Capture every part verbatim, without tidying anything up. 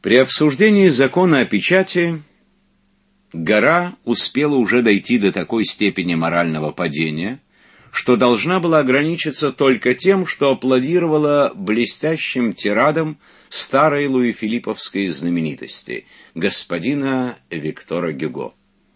При обсуждении закона о печати гора успела уже дойти до такой степени морального падения, что должна была ограничиться только тем, что аплодировала блестящим тирадам старой луи-филипповской знаменитости, господина Виктора Гюго.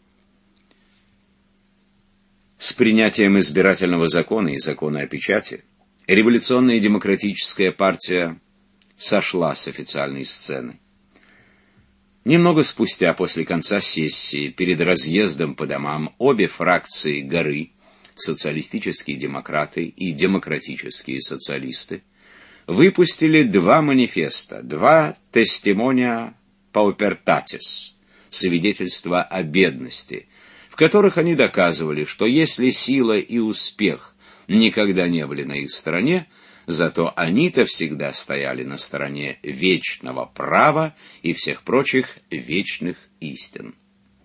С принятием избирательного закона и закона о печати революционная демократическая партия сошла с официальной сцены. Немного спустя, после конца сессии, перед разъездом по домам, обе фракции горы, социалистические демократы и демократические социалисты, выпустили два манифеста, два тестимония паупертатис, свидетельства о бедности, в которых они доказывали, что если сила и успех никогда не были на их стороне, зато они-то всегда стояли на стороне вечного права и всех прочих вечных истин.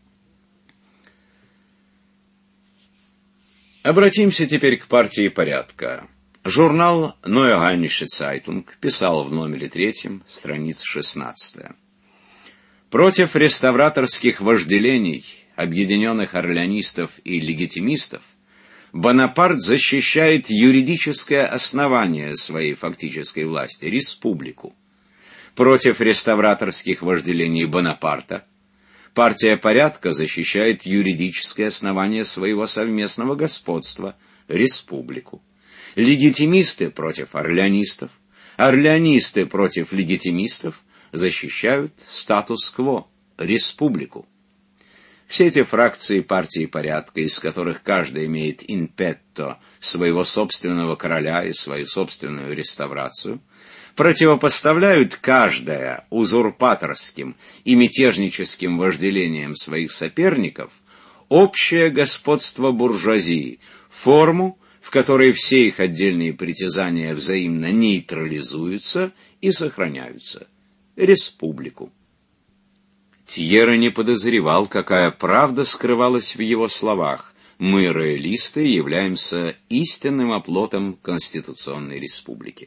Обратимся теперь к партии порядка. Журнал Neue Rheinische Zeitung писал в номере третьем, страница шестнадцатая. Против реставраторских вожделений объединенных орлеонистов и легитимистов Бонапарт защищает юридическое основание своей фактической власти – республику. Против реставраторских вожделений Бонапарта партия порядка защищает юридическое основание своего совместного господства – республику. Легитимисты против орлеонистов, орлеонисты против легитимистов защищают статус-кво – республику. Все эти фракции партии порядка, из которых каждая имеет in petto своего собственного короля и свою собственную реставрацию, противопоставляют каждая узурпаторским и мятежническим вожделением своих соперников общее господство буржуазии, форму, в которой все их отдельные притязания взаимно нейтрализуются и сохраняются – республику. Тьерре не подозревал, какая правда скрывалась в его словах. Мы, роялисты, являемся истинным оплотом Конституционной Республики.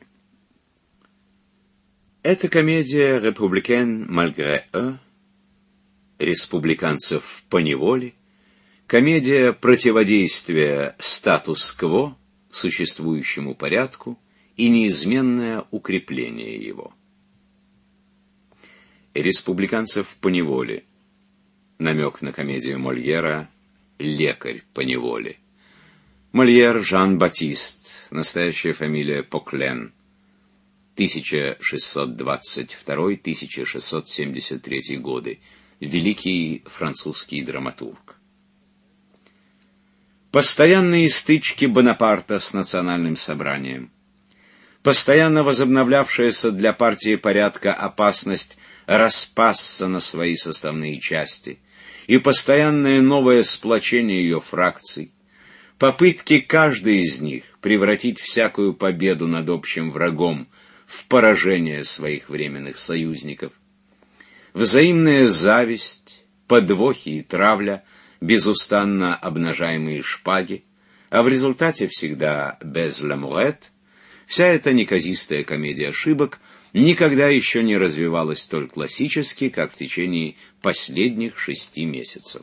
Эта комедия «Républicain malgré eux», «Республиканцев поневоле», комедия противодействия статус-кво, существующему порядку, и неизменное укрепление его. «Республиканцев поневоле», намек на комедию Мольера «Лекарь поневоле». Мольер Жан-Батист, настоящая фамилия Поклен, тысяча шестьсот двадцать второй — тысяча шестьсот семьдесят третий годы, великий французский драматург. Постоянные стычки Бонапарта с национальным собранием, постоянно возобновлявшаяся для партии порядка опасность распасться на свои составные части и постоянное новое сплочение ее фракций, попытки каждой из них превратить всякую победу над общим врагом в поражение своих временных союзников, взаимная зависть, подвохи и травля, безустанно обнажаемые шпаги, а в результате всегда без ламурет, вся эта неказистая комедия ошибок никогда еще не развивалась столь классически, как в течение последних шести месяцев.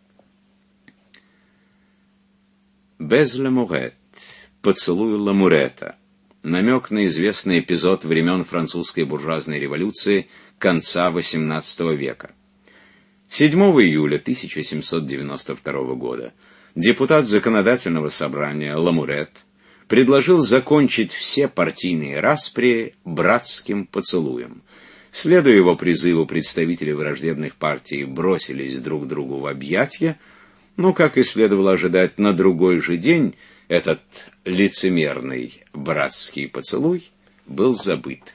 Без ламурет, поцелуй ламурета, намек на известный эпизод времен французской буржуазной революции конца восемнадцатого века. седьмого июля тысяча семьсот девяносто второго года депутат Законодательного собрания Ламурет предложил закончить все партийные распри братским поцелуем. Следуя его призыву, представители враждебных партий бросились друг другу в объятия, но, как и следовало ожидать, на другой же день этот лицемерный братский поцелуй был забыт.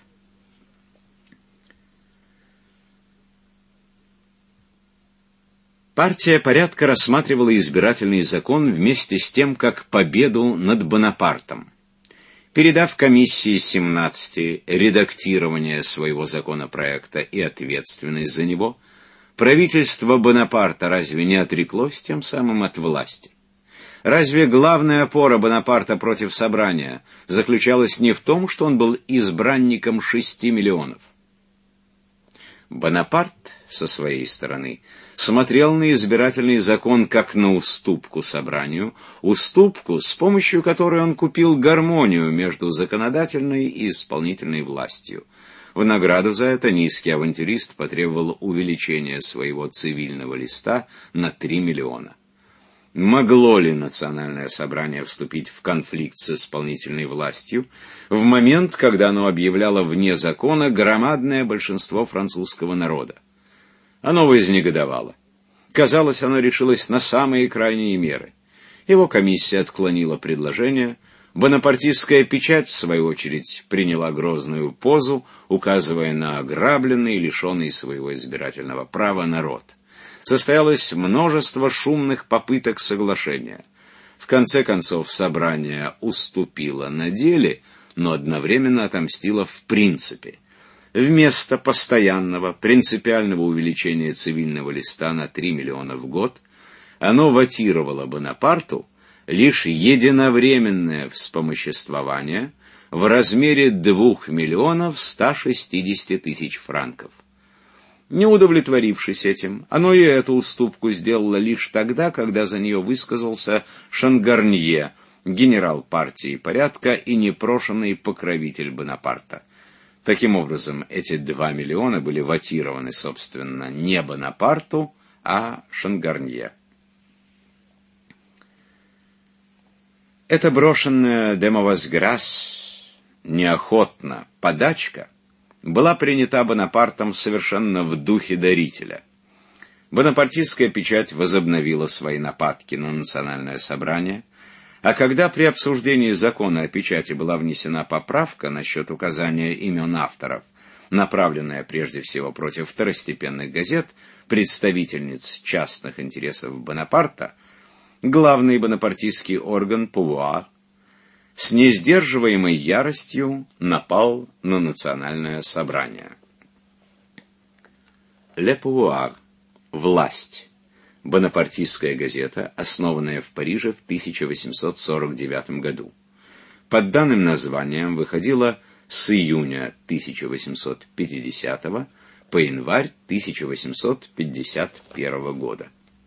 Партия порядка рассматривала избирательный закон вместе с тем, как победу над Бонапартом. Передав комиссии семнадцати редактирование своего законопроекта и ответственность за него, правительство Бонапарта разве не отреклось тем самым от власти? Разве главная опора Бонапарта против собрания заключалась не в том, что он был избранником шести миллионов? Бонапарт, со своей стороны, смотрел на избирательный закон как на уступку собранию, уступку, с помощью которой он купил гармонию между законодательной и исполнительной властью. В награду за это низкий авантюрист потребовал увеличения своего цивильного листа на три миллиона. Могло ли национальное собрание вступить в конфликт с исполнительной властью в момент, когда оно объявляло вне закона громадное большинство французского народа? Оно вознегодовало. Казалось, оно решилось на самые крайние меры. Его комиссия отклонила предложение. Бонапартистская печать, в свою очередь, приняла грозную позу, указывая на ограбленный, лишенный своего избирательного права народ. Состоялось множество шумных попыток соглашения. В конце концов, собрание уступило на деле, но одновременно отомстило в принципе. Вместо постоянного, принципиального увеличения цивильного листа на три миллиона в год, оно вотировало Бонапарту лишь единовременное вспомоществование в размере двух миллионов ста шестидесяти тысяч франков. Не удовлетворившись этим, оно и эту уступку сделало лишь тогда, когда за нее высказался Шангарнье, генерал партии порядка и непрошенный покровитель Бонапарта. Таким образом, эти два миллиона были вотированы, собственно, не Бонапарту, а Шангарнье. Эта брошенная «de mauvaise grâce», неохотно, подачка, была принята Бонапартом совершенно в духе дарителя. Бонапартистская печать возобновила свои нападки на национальное собрание, а когда при обсуждении закона о печати была внесена поправка насчет указания имен авторов, направленная прежде всего против второстепенных газет, представительниц частных интересов Бонапарта, главный бонапартистский орган «Пувуар» с несдерживаемой яростью напал на национальное собрание. «Le Pouvoir» — «Власть», бонапартистская газета, основанная в Париже в тысяча восемьсот сорок девятом году. Под данным названием выходила с июня тысяча восемьсот пятидесятого по январь тысяча восемьсот пятьдесят первого года.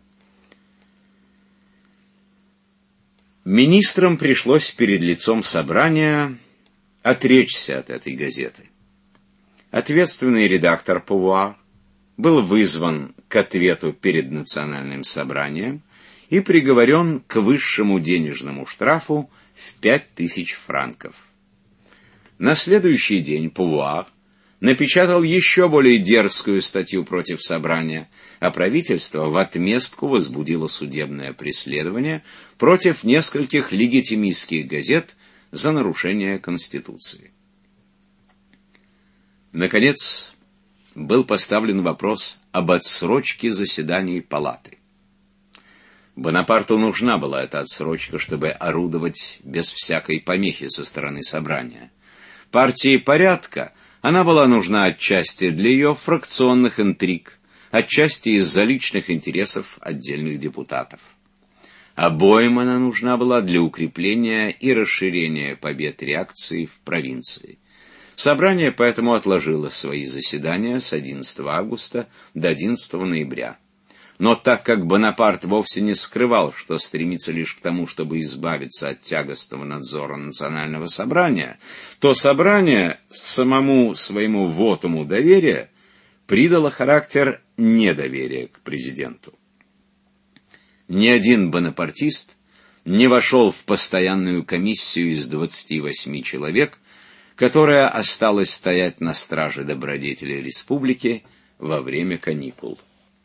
Министрам пришлось перед лицом собрания отречься от этой газеты. Ответственный редактор «Пувуар» был вызван к ответу перед национальным собранием и приговорен к высшему денежному штрафу в пять тысяч франков. На следующий день «Пувуар» напечатал еще более дерзкую статью против собрания, а правительство в отместку возбудило судебное преследование против нескольких легитимистских газет за нарушение Конституции. Наконец, был поставлен вопрос об отсрочке заседаний палаты. Бонапарту нужна была эта отсрочка, чтобы орудовать без всякой помехи со стороны собрания. Партии порядка она была нужна отчасти для ее фракционных интриг, отчасти из-за личных интересов отдельных депутатов. Обоим она нужна была для укрепления и расширения побед реакции в провинции. Собрание поэтому отложило свои заседания с одиннадцатого августа до одиннадцатого ноября. Но так как Бонапарт вовсе не скрывал, что стремится лишь к тому, чтобы избавиться от тягостного надзора национального собрания, то собрание самому своему вотуму доверия придало характер недоверия к президенту. Ни один бонапартист не вошел в постоянную комиссию из двадцати восьми человек, которая осталась стоять на страже добродетели республики во время каникул.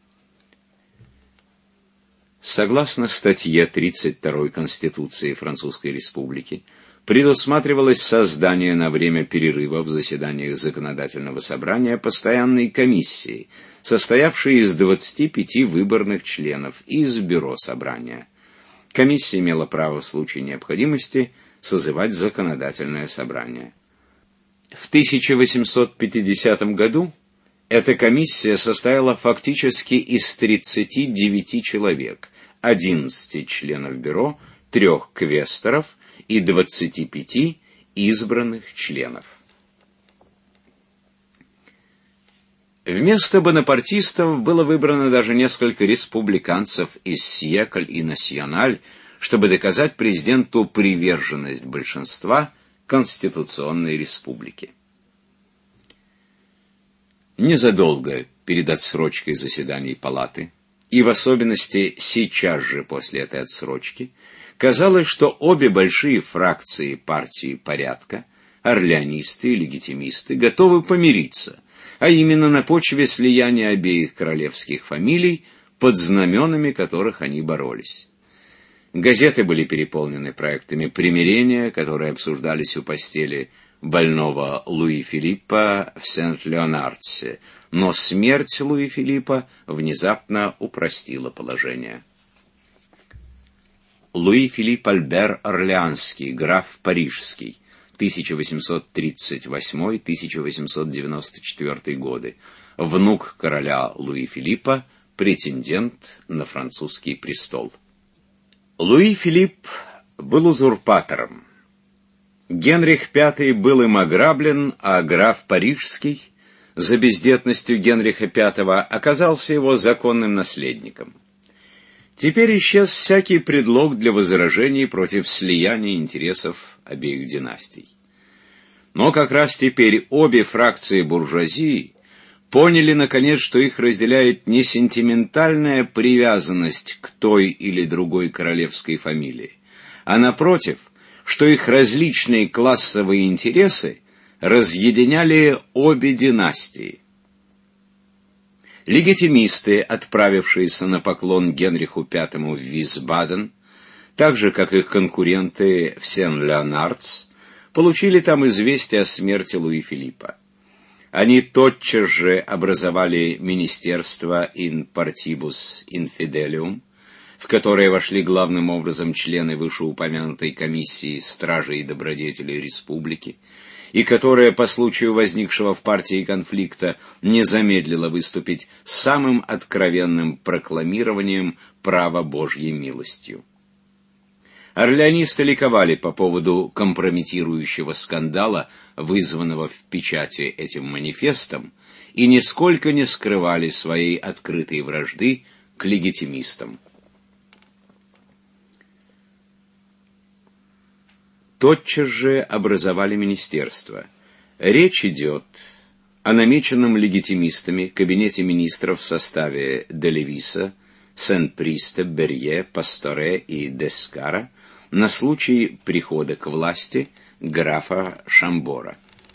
Согласно статье тридцать второй Конституции Французской Республики, предусматривалось создание на время перерыва в заседаниях Законодательного собрания постоянной комиссии, состоявшей из двадцати пяти выборных членов из бюро собрания. Комиссия имела право в случае необходимости созывать Законодательное собрание. В тысяча восемьсот пятидесятом году эта комиссия состояла фактически из тридцати девяти человек, одиннадцати членов бюро, трех квесторов и двадцати пяти избранных членов. Вместо бонапартистов было выбрано даже несколько республиканцев из «Сьекль» и «Националь», чтобы доказать президенту приверженность большинства конституционной республики. Незадолго перед отсрочкой заседаний палаты, и в особенности сейчас же после этой отсрочки, казалось, что обе большие фракции партии порядка, орлеонисты и легитимисты, готовы помириться, а именно на почве слияния обеих королевских фамилий, под знаменами которых они боролись. Газеты были переполнены проектами примирения, которые обсуждались у постели больного Луи Филиппа в Сент-Леонардсе, но смерть Луи Филиппа внезапно упростила положение. Луи Филипп Альбер Орлеанский, граф Парижский, тысяча восемьсот тридцать восьмой — тысяча восемьсот девяносто четвёртый годы, внук короля Луи Филиппа, претендент на французский престол. Луи Филипп был узурпатором. Генрих Пятый был им ограблен, а граф Парижский, за бездетностью Генриха Пятого, оказался его законным наследником. Теперь исчез всякий предлог для возражений против слияния интересов обеих династий. Но как раз теперь обе фракции буржуазии поняли, наконец, что их разделяет не сентиментальная привязанность к той или другой королевской фамилии, а, напротив, что их различные классовые интересы разъединяли обе династии. Легитимисты, отправившиеся на поклон Генриху Пятому в Висбаден, так же, как их конкуренты в Сен-Леонардс, получили там известие о смерти Луи Филиппа. Они тотчас же образовали Министерство in partibus infidelium, в которое вошли главным образом члены вышеупомянутой комиссии стражей и добродетелей республики, и которое по случаю возникшего в партии конфликта не замедлило выступить с самым откровенным прокламированием права Божьей милостью. Орлеонисты ликовали по поводу компрометирующего скандала, вызванного в печати этим манифестом, и нисколько не скрывали своей открытой вражды к легитимистам. Тотчас же образовали министерство. Речь идет о намеченном легитимистами кабинете министров в составе Делевиса, Сен-Приста, Берье, Пасторе и Дескара на случай прихода к власти графа Шамбора.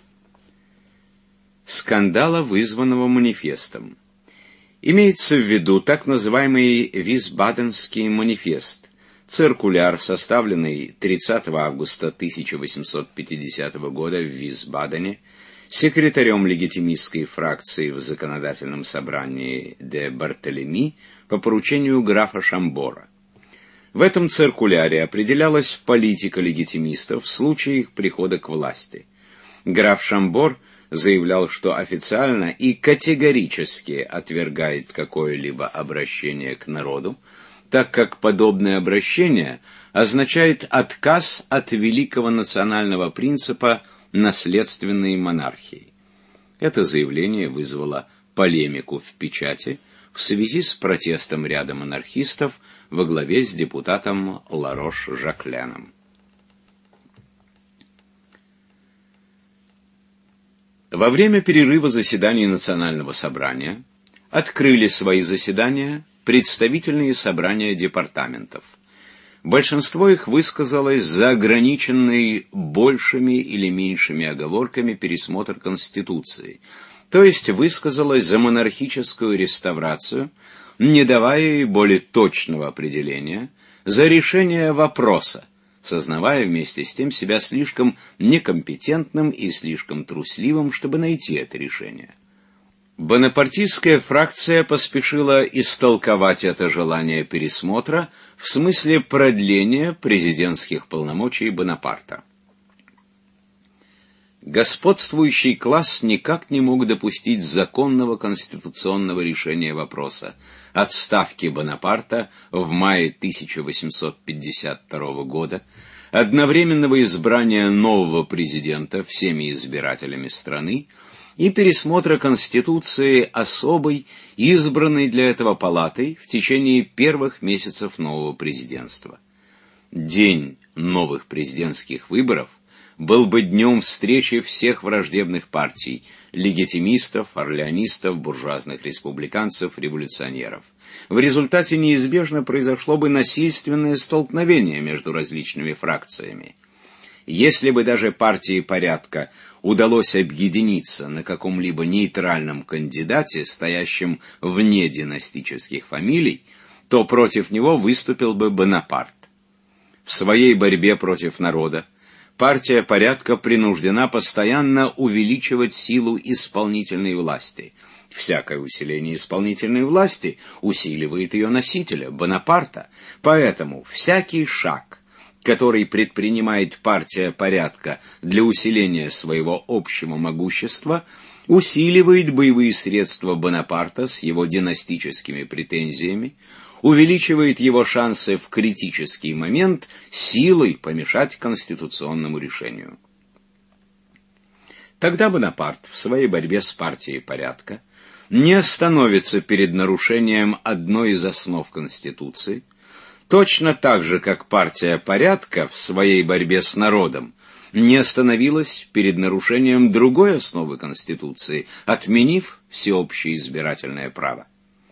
Скандала, вызванного манифестом. Имеется в виду так называемый Висбаденский манифест, циркуляр, составленный тридцатого августа тысяча восемьсот пятидесятого года в Висбадене секретарем легитимистской фракции в законодательном собрании де Бартелеми по поручению графа Шамбора. В этом циркуляре определялась политика легитимистов в случае их прихода к власти. Граф Шамбор заявлял, что официально и категорически отвергает какое-либо обращение к народу, так как подобное обращение означает отказ от великого национального принципа наследственной монархии. Это заявление вызвало полемику в печати в связи с протестом ряда монархистов во главе с депутатом Ларош-Жакленом. Во время перерыва заседаний Национального собрания открыли свои заседания представительные собрания департаментов. Большинство их высказалось за ограниченный большими или меньшими оговорками пересмотр Конституции, то есть высказалось за монархическую реставрацию, не давая ей более точного определения, за решение вопроса, сознавая вместе с тем себя слишком некомпетентным и слишком трусливым, чтобы найти это решение. Бонапартистская фракция поспешила истолковать это желание пересмотра в смысле продления президентских полномочий Бонапарта. Господствующий класс никак не мог допустить законного конституционного решения вопроса отставки Бонапарта в мае тысяча восемьсот пятьдесят второго года, одновременного избрания нового президента всеми избирателями страны и пересмотра Конституции особой, избранной для этого палатой в течение первых месяцев нового президентства. День новых президентских выборов был бы днем встречи всех враждебных партий – легитимистов, орлеонистов, буржуазных республиканцев, революционеров. В результате неизбежно произошло бы насильственное столкновение между различными фракциями. Если бы даже партии порядка удалось объединиться на каком-либо нейтральном кандидате, стоящем вне династических фамилий, то против него выступил бы Бонапарт. В своей борьбе против народа партия порядка принуждена постоянно увеличивать силу исполнительной власти. Всякое усиление исполнительной власти усиливает ее носителя, Бонапарта. Поэтому всякий шаг, который предпринимает партия порядка для усиления своего общего могущества, усиливает боевые средства Бонапарта с его династическими претензиями, увеличивает его шансы в критический момент силой помешать конституционному решению. Тогда Бонапарт в своей борьбе с партией порядка не остановится перед нарушением одной из основ Конституции, точно так же, как партия порядка в своей борьбе с народом не остановилась перед нарушением другой основы Конституции, отменив всеобщее избирательное право.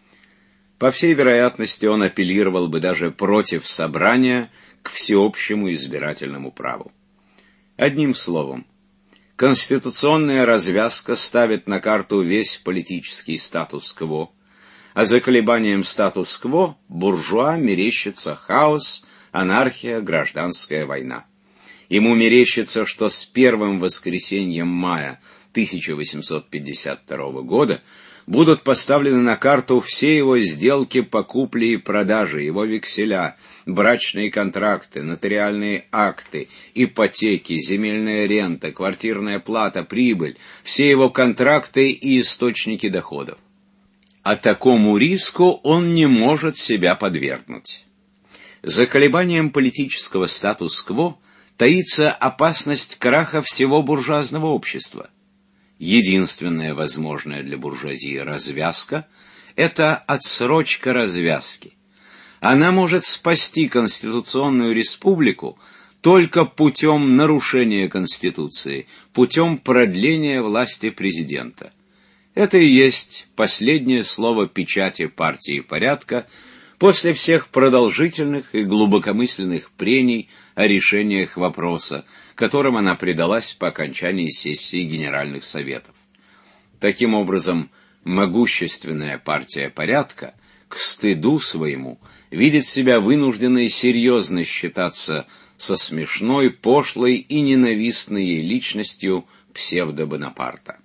По всей вероятности, он апеллировал бы даже против собрания к всеобщему избирательному праву. Одним словом, конституционная развязка ставит на карту весь политический статус-кво, а за колебанием статус-кво буржуа мерещится хаос, анархия, гражданская война. Ему мерещится, что с первым воскресеньем мая тысяча восемьсот пятьдесят второго года будут поставлены на карту все его сделки по купле и продаже, его векселя, брачные контракты, нотариальные акты, ипотеки, земельная рента, квартирная плата, прибыль, все его контракты и источники доходов. А такому риску он не может себя подвергнуть. За колебанием политического статус-кво таится опасность краха всего буржуазного общества. Единственная возможная для буржуазии развязка – это отсрочка развязки. Она может спасти конституционную республику только путем нарушения Конституции, путем продления власти президента. Это и есть последнее слово печати партии порядка после всех продолжительных и глубокомысленных прений о решениях вопроса, которым она предалась по окончании сессии Генеральных Советов. Таким образом, могущественная партия порядка, к стыду своему, видит себя вынужденной серьезно считаться со смешной, пошлой и ненавистной ей личностью псевдо-Бонапарта.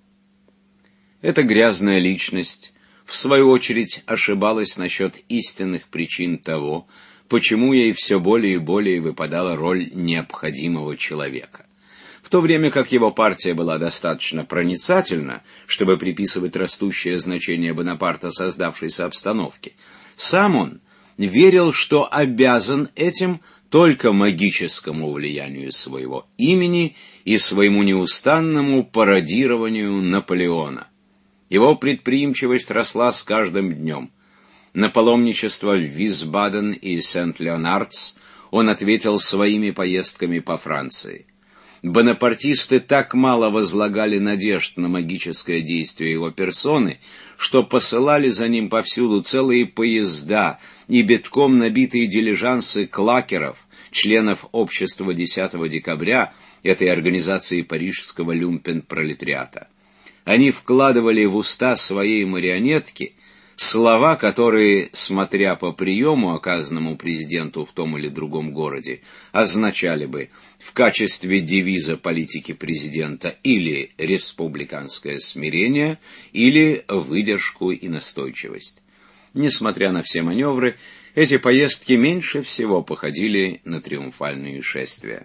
Эта грязная личность, в свою очередь, ошибалась насчет истинных причин того, почему ей все более и более выпадала роль необходимого человека. В то время как его партия была достаточно проницательна, чтобы приписывать растущее значение Бонапарта создавшейся обстановке, сам он верил, что обязан этим только магическому влиянию своего имени и своему неустанному пародированию Наполеона. Его предприимчивость росла с каждым днем. На паломничество в Висбаден и Сент-Леонардс он ответил своими поездками по Франции. Бонапартисты так мало возлагали надежд на магическое действие его персоны, что посылали за ним повсюду целые поезда и битком набитые дилижансы клакеров, членов общества десятого декабря, этой организации парижского люмпен-пролетариата. Они вкладывали в уста своей марионетки слова, которые, смотря по приему, оказанному президенту в том или другом городе, означали бы в качестве девиза политики президента или республиканское смирение, или выдержку и настойчивость. Несмотря на все маневры, эти поездки меньше всего походили на триумфальные шествия.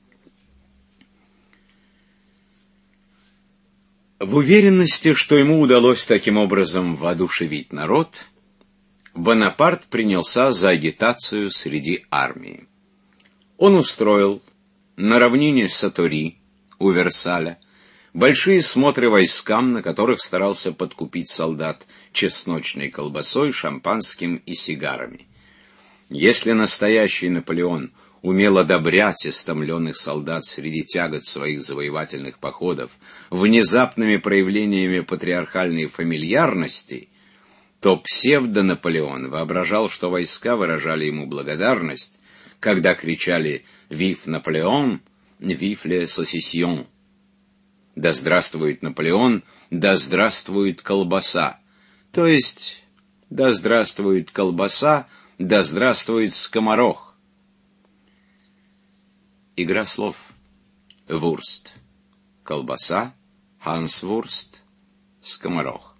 В уверенности, что ему удалось таким образом воодушевить народ, Бонапарт принялся за агитацию среди армии. Он устроил на равнине Сатори у Версаля большие смотры войскам, на которых старался подкупить солдат чесночной колбасой, шампанским и сигарами. Если настоящий Наполеон умел одобрять истомленных солдат среди тягот своих завоевательных походов внезапными проявлениями патриархальной фамильярности, то псевдо-Наполеон воображал, что войска выражали ему благодарность, когда кричали «Вив Наполеон! Вив ле сосисьон!» «Да здравствует Наполеон! Да здравствует колбаса!» То есть «Да здравствует колбаса! Да здравствует скоморох!» Игра слов. Вурст. Колбаса. Хансвурст. Скоморох.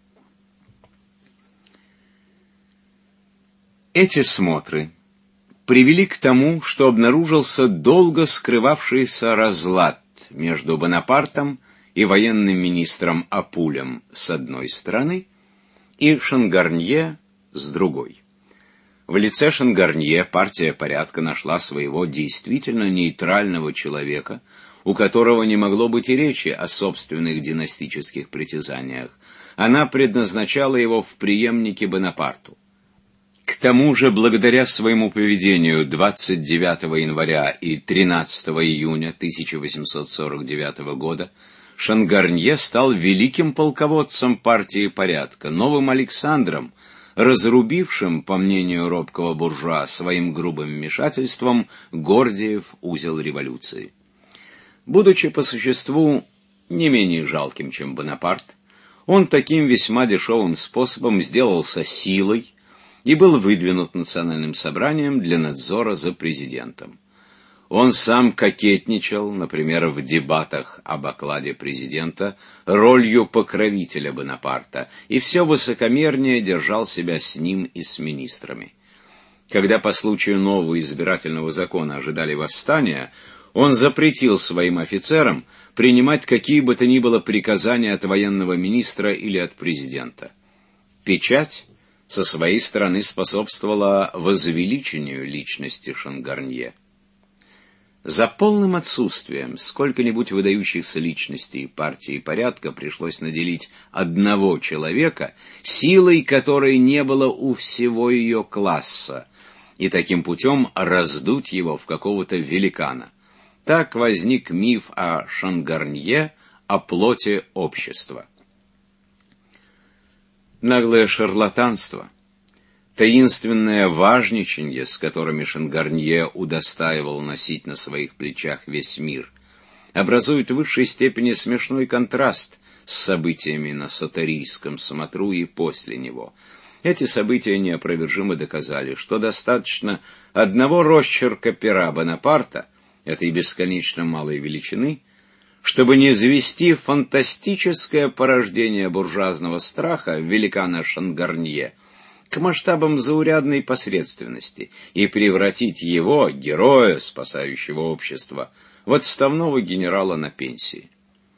Эти смотры привели к тому, что обнаружился долго скрывавшийся разлад между Бонапартом и военным министром Апулем с одной стороны и Шангарнье с другой. В лице Шангарнье партия порядка нашла своего действительно нейтрального человека, у которого не могло быть и речи о собственных династических притязаниях. Она предназначала его в преемнике Бонапарту. К тому же, благодаря своему поведению двадцать девятого января и тринадцатого июня тысяча восемьсот сорок девятого года Шангарнье стал великим полководцем партии порядка, новым Александром, разрубившим, по мнению робкого буржуа, своим грубым вмешательством Гордиев узел революции. Будучи по существу не менее жалким, чем Бонапарт, он таким весьма дешевым способом сделался силой и был выдвинут Национальным собранием для надзора за президентом. Он сам кокетничал, например, в дебатах об окладе президента, ролью покровителя Бонапарта, и все высокомернее держал себя с ним и с министрами. Когда по случаю нового избирательного закона ожидали восстания, он запретил своим офицерам принимать какие бы то ни было приказания от военного министра или от президента. Печать со своей стороны способствовала возвеличению личности Шангарнье. За полным отсутствием сколько-нибудь выдающихся личностей партии порядка пришлось наделить одного человека, силой которой не было у всего ее класса, и таким путем раздуть его в какого-то великана. Так возник миф о Шангарнье, о плоти общества. Наглое шарлатанство, таинственное важничанье, с которыми Шангарнье удостаивал носить на своих плечах весь мир, образует в высшей степени смешной контраст с событиями на Сотарийском смотру и после него. Эти события неопровержимо доказали, что достаточно одного росчерка пера Бонапарта, этой бесконечно малой величины, чтобы низвести фантастическое порождение буржуазного страха великана Шангарнье к масштабам заурядной посредственности и превратить его, героя, спасающего общество, в отставного генерала на пенсии.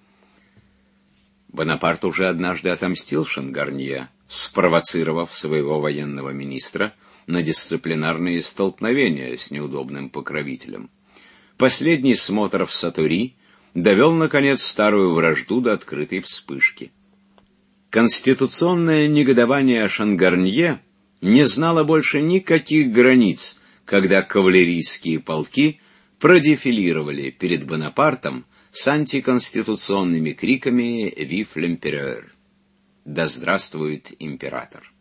Бонапарт уже однажды отомстил Шангарнье, спровоцировав своего военного министра на дисциплинарные столкновения с неудобным покровителем. Последний смотр в Сатури довел, наконец, старую вражду до открытой вспышки. Конституционное негодование Шангарнье не знало больше никаких границ, когда кавалерийские полки продефилировали перед Бонапартом с антиконституционными криками «Вив l'Empereur!» «Да здравствует император!».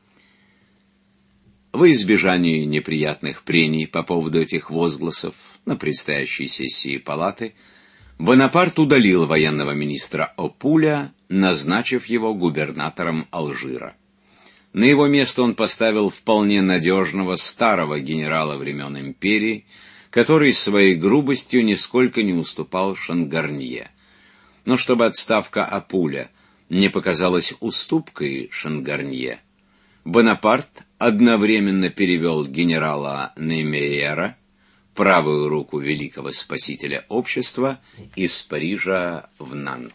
Во избежание неприятных прений по поводу этих возгласов на предстоящей сессии палаты Бонапарт удалил военного министра Апуля, назначив его губернатором Алжира. На его место он поставил вполне надежного старого генерала времен империи, который своей грубостью нисколько не уступал Шангарнье. Но чтобы отставка Апуля не показалась уступкой Шангарнье, Бонапарт одновременно перевел генерала Неймейера, правую руку великого спасителя общества, из Парижа в Нант.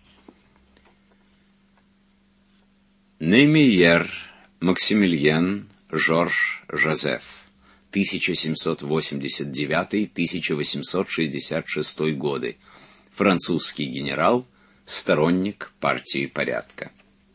Неймейер Максимилиен Жорж Жозеф, тысяча семьсот восемьдесят девятый — тысяча восемьсот шестьдесят шестой годы, французский генерал, сторонник партии порядка.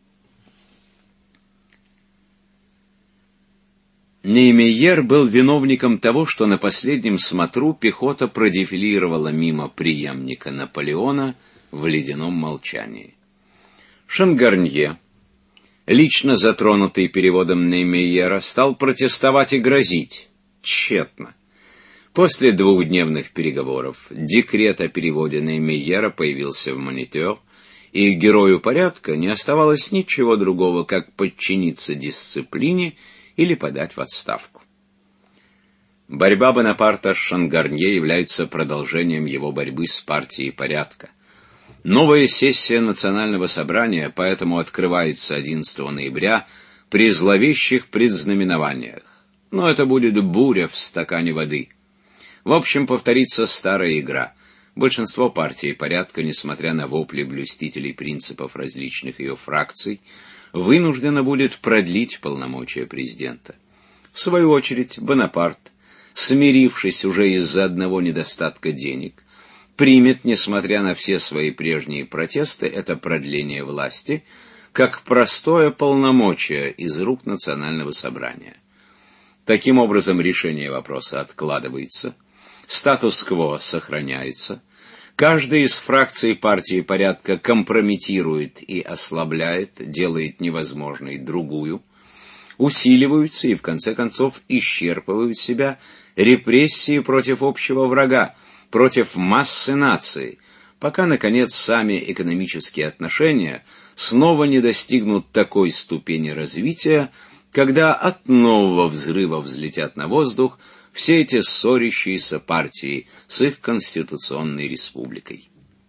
Неймейер был виновником того, что на последнем смотру пехота продефилировала мимо преемника Наполеона в ледяном молчании. Шангарнье, лично затронутый переводом Неймейера, стал протестовать и грозить. Тщетно. После двухдневных переговоров декрет о переводе Неймейера появился в «Монитор», и герою порядка не оставалось ничего другого, как подчиниться дисциплине или подать в отставку. Борьба Бонапарта с Шангарнье является продолжением его борьбы с партией порядка. Новая сессия Национального собрания поэтому открывается одиннадцатого ноября при зловещих предзнаменованиях. Но это будет буря в стакане воды. В общем, повторится старая игра. Большинство партии порядка, несмотря на вопли блюстителей принципов различных ее фракций, вынуждено будет продлить полномочия президента. В свою очередь, Бонапарт, смирившись уже из-за одного недостатка денег, примет, несмотря на все свои прежние протесты, это продление власти, как простое полномочие из рук Национального собрания. Таким образом, решение вопроса откладывается, статус-кво сохраняется, каждая из фракций партии порядка компрометирует и ослабляет, делает невозможной другую, усиливаются и, в конце концов, исчерпывают себя репрессии против общего врага, против массы наций, пока, наконец, сами экономические отношения снова не достигнут такой ступени развития, когда от нового взрыва взлетят на воздух все эти ссорящиеся партии с их конституционной республикой.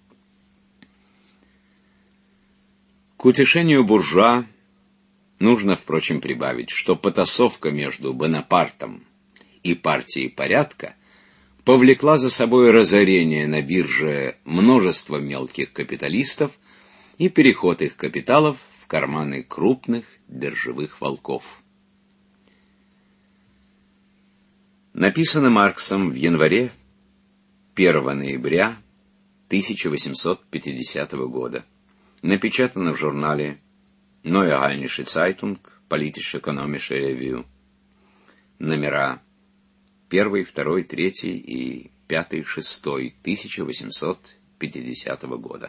К утешению буржуа нужно, впрочем, прибавить, что потасовка между Бонапартом и партией порядка повлекла за собой разорение на бирже множества мелких капиталистов и переход их капиталов в карманы крупных биржевых волков. Написано Марксом в январе первого ноября тысяча восемьсот пятидесятого года. Напечатано в журнале Neue Rheinische Zeitung, Politisch-Ökonomische Review. Номера первый, второй, третий и пятый, шестой тысяча восемьсот пятидесятого года.